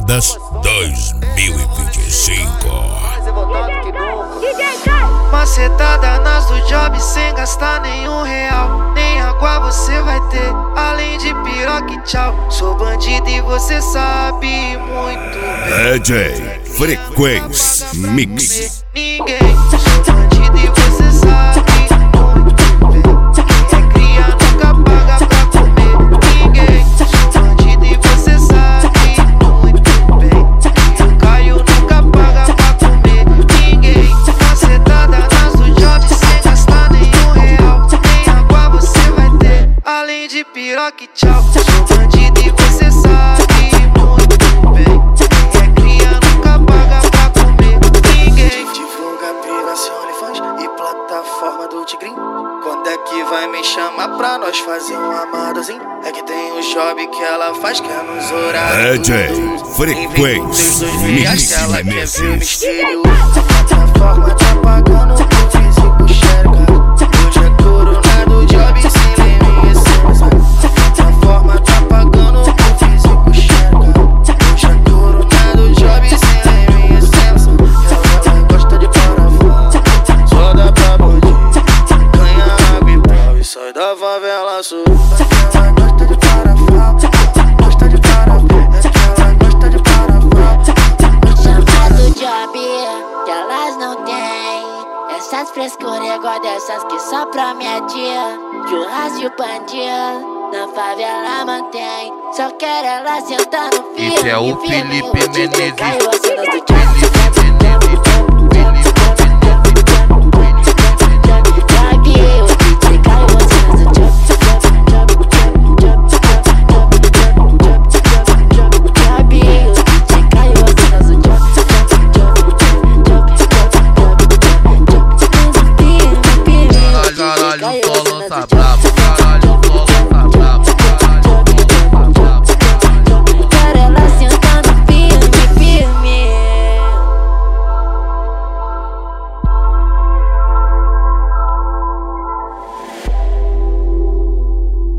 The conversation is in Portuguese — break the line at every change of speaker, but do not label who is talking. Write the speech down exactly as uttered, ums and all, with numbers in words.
Paradas dois mil e vinte e cinco.
Macetada nas do job sem gastar nenhum real. Nem água você vai ter, além de piroca e tchau. Sou bandido e você sabe muito bem.
D J Frequência Mix.
Ninguém, sou bandido e você sabe muito bem. Quem é cria nunca paga pra comer. Ninguém, sou bandido e você sabe muito bem. Eu caio nunca paga pra comer. Ninguém, macetada nas do job sem gastar nenhum real. Nem água você vai ter, além de piroca e tchau. Sou bandido e você sabe muito bem. Quem é cria nunca paga pra comer. Ninguém divulga privação, OnlyFans e plataforma do Tigrinho. Quando é que vai me chamar pra nós fazer um amadozinho? É que tem um job que ela faz que é nos horários.
D J Frequência Mix.
Ela quer ver o mistério. A plataforma tá pagando pro físico xerga. Hoje é coronado job sem leme e sem. A plataforma tá pagando pro físico xerga. Hoje é coronado job sem leme e sem. Ela gosta de parafão, só dá pra bandido. Ganha água e pau e sai da favela sul. Ela gosta de parafão, gosta de parafão. Ela gosta de parafão.
Chamado job que elas não têm. Essas frescuras igual dessas que só promete. Churrasco e bandido na favela mantém. Só quero ela sentar no fio.
Esse é o Felipe Menezes. Caralho, só lança brabo.